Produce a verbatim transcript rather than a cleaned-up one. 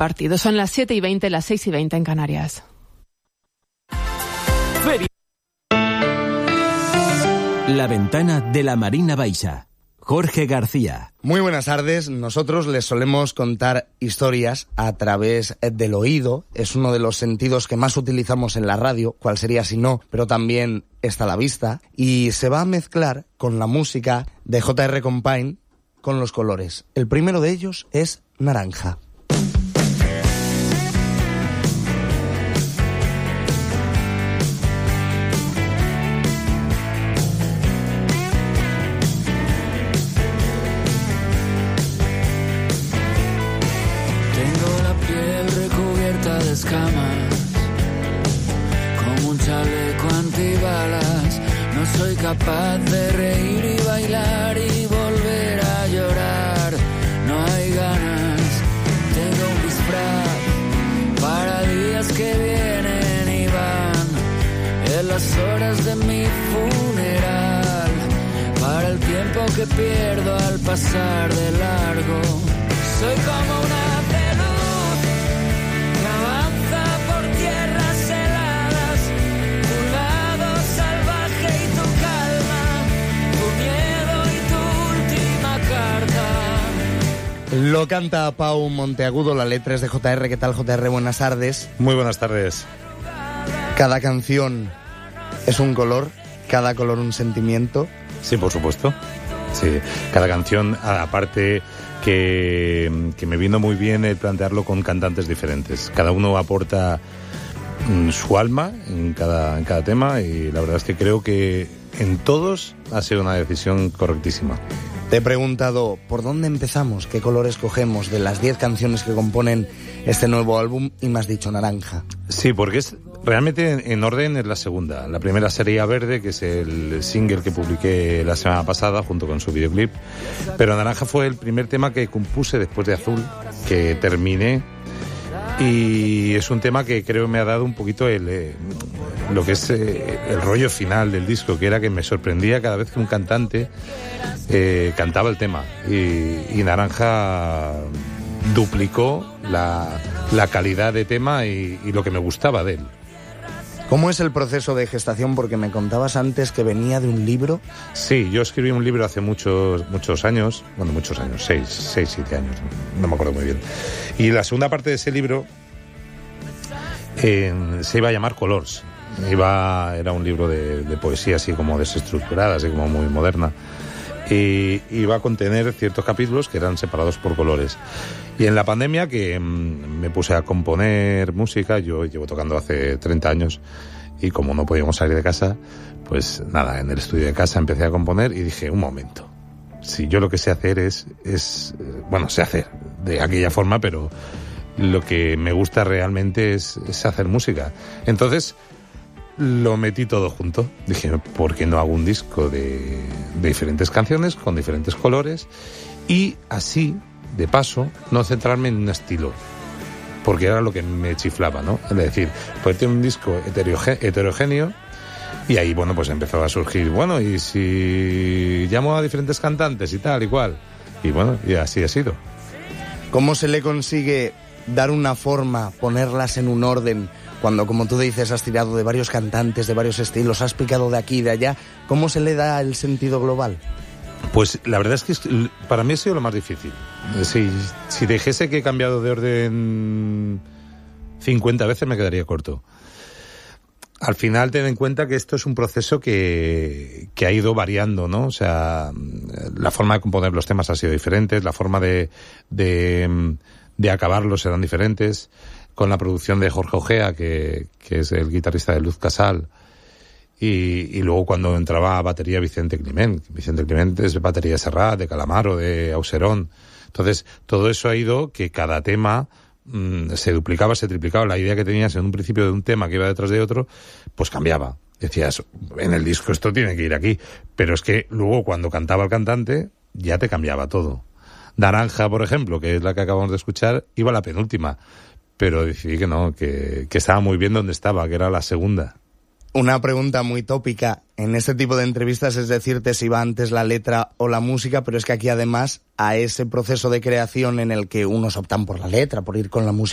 partido. Son las siete y veinte, las seis y veinte en Canarias. La ventana de la Marina Baixa. Jorge García. Muy buenas tardes. Nosotros les solemos contar historias a través del oído. Es uno de los sentidos que más utilizamos en la radio, cuál sería si no, pero también está a la vista. Y se va a mezclar con la música de J R Company con los colores. El primero de ellos es Naranja. Capaz de reír y bailar y volver a llorar. No hay ganas. Tengo un disfraz para días que vienen y van. En las horas de mi funeral. Para el tiempo que pierdo al pasar de largo. Soy como una de luz que avanza por tierras heladas. Tu lado salvaje y tu Lo canta Pau Monteagudo, la letra es de J R. ¿Qué tal, J R? Buenas tardes. Muy buenas tardes. Cada canción es un color, cada color un sentimiento. Sí, por supuesto. Sí, cada canción, aparte que, que me vino muy bien el plantearlo con cantantes diferentes. Cada uno aporta mm, su alma en cada, en cada tema y la verdad es que creo que en todos ha sido una decisión correctísima. Te he preguntado por dónde empezamos, qué color escogemos de las diez canciones que componen este nuevo álbum y me has dicho Naranja. Sí, porque es realmente en, en orden es la segunda. La primera sería Verde, que es el single que publiqué la semana pasada junto con su videoclip. Pero Naranja fue el primer tema que compuse después de Azul, que terminé. Y es un tema que creo me ha dado un poquito el, eh, lo que es eh, el rollo final del disco, que era que me sorprendía cada vez que un cantante eh, cantaba el tema. Y, y Naranja duplicó la, la calidad de tema y, y lo que me gustaba de él. ¿Cómo es el proceso de gestación? Porque me contabas antes que venía de un libro. Sí, yo escribí un libro hace muchos muchos años, bueno, muchos años, seis, seis, siete años, no me acuerdo muy bien. Y la segunda parte de ese libro eh, se iba a llamar Colors. Iba, era un libro de, de poesía así como desestructurada, así como muy moderna. Y iba a contener ciertos capítulos que eran separados por colores. Y en la pandemia que mmm, me puse a componer música, yo llevo tocando hace treinta años y como no podíamos salir de casa, pues nada, en el estudio de casa empecé a componer y dije, un momento, si yo lo que sé hacer es, es bueno, sé hacer de aquella forma, pero lo que me gusta realmente es, es hacer música. Entonces lo metí todo junto. Dije, ¿por qué no hago un disco de, de diferentes canciones con diferentes colores? Y así, de paso, no centrarme en un estilo, porque era lo que me chiflaba, ¿no? Es decir, ponerte un disco heterogéneo y ahí, bueno, pues empezaba a surgir, bueno, y si llamo a diferentes cantantes y tal y cual. Y bueno, y así ha sido. ¿Cómo se le consigue dar una forma, ponerlas en un orden, cuando, como tú dices, has tirado de varios cantantes, de varios estilos, has picado de aquí y de allá? ¿Cómo se le da el sentido global? Pues la verdad es que para mí ha sido lo más difícil. Si, si dijese que he cambiado de orden cincuenta veces me quedaría corto. Al final ten en cuenta que esto es un proceso que, que ha ido variando, ¿no? O sea, la forma de componer los temas ha sido diferente, la forma de, de, de acabarlos eran diferentes. Con la producción de Jorge Ojea, que, que es el guitarrista de Luz Casal, y, y luego cuando entraba a batería Vicente Climent. Vicente Climent es batería de Serrat, de Calamaro, de Auserón. Entonces, todo eso ha ido que cada tema mmm, se duplicaba, se triplicaba. La idea que tenías en un principio de un tema que iba detrás de otro, pues cambiaba. Decías, en el disco esto tiene que ir aquí. Pero es que luego cuando cantaba el cantante, ya te cambiaba todo. Naranja, por ejemplo, que es la que acabamos de escuchar, iba a la penúltima. Pero decidí que no, que, que estaba muy bien donde estaba, que era la segunda. Una pregunta muy tópica en este tipo de entrevistas es decirte si va antes la letra o la música, pero es que aquí además a ese proceso de creación en el que unos optan por la letra, por ir con la música,